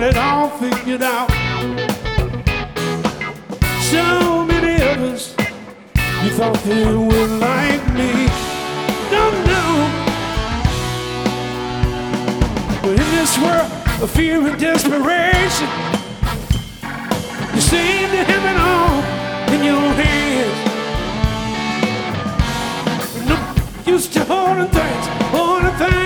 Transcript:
it all figured out. So many others, you thought they were like me. Don't know. But in this world of fear and desperation, you seem to have it all in your hands. No use to holding things